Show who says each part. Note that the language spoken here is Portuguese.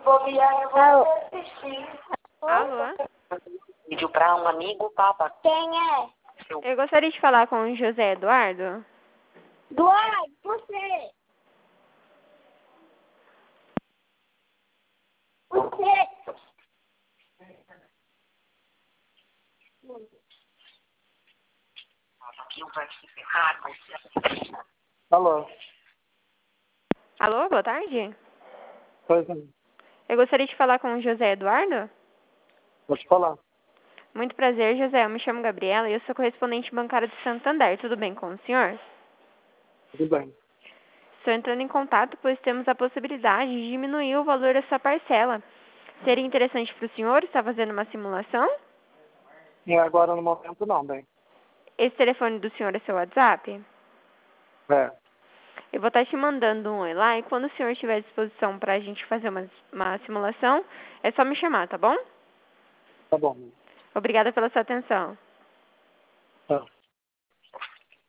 Speaker 1: Alô?
Speaker 2: Vídeo para um amigo, papa.
Speaker 3: Quem é?
Speaker 1: Eu gostaria de falar com o José Eduardo.
Speaker 3: Eduardo, você. Você.
Speaker 4: Alô?
Speaker 1: Alô, boa tarde.
Speaker 4: Pois não.
Speaker 1: Eu gostaria de falar com o José Eduardo.
Speaker 4: Pode falar.
Speaker 1: Muito prazer, José. Eu me chamo Gabriela e eu sou correspondente bancária do Santander. Tudo bem com o senhor?
Speaker 4: Tudo bem.
Speaker 1: Estou entrando em contato, pois temos a possibilidade de diminuir o valor da sua parcela. Seria interessante para o senhor estar fazendo uma simulação?
Speaker 4: E agora no momento não, bem.
Speaker 1: Esse telefone do senhor é seu WhatsApp?
Speaker 4: É.
Speaker 1: Eu vou estar te mandando um oi lá e quando o senhor estiver à disposição para a gente fazer uma simulação, é só me chamar, tá bom?
Speaker 4: Tá bom.
Speaker 1: Obrigada pela sua atenção.
Speaker 4: Tá.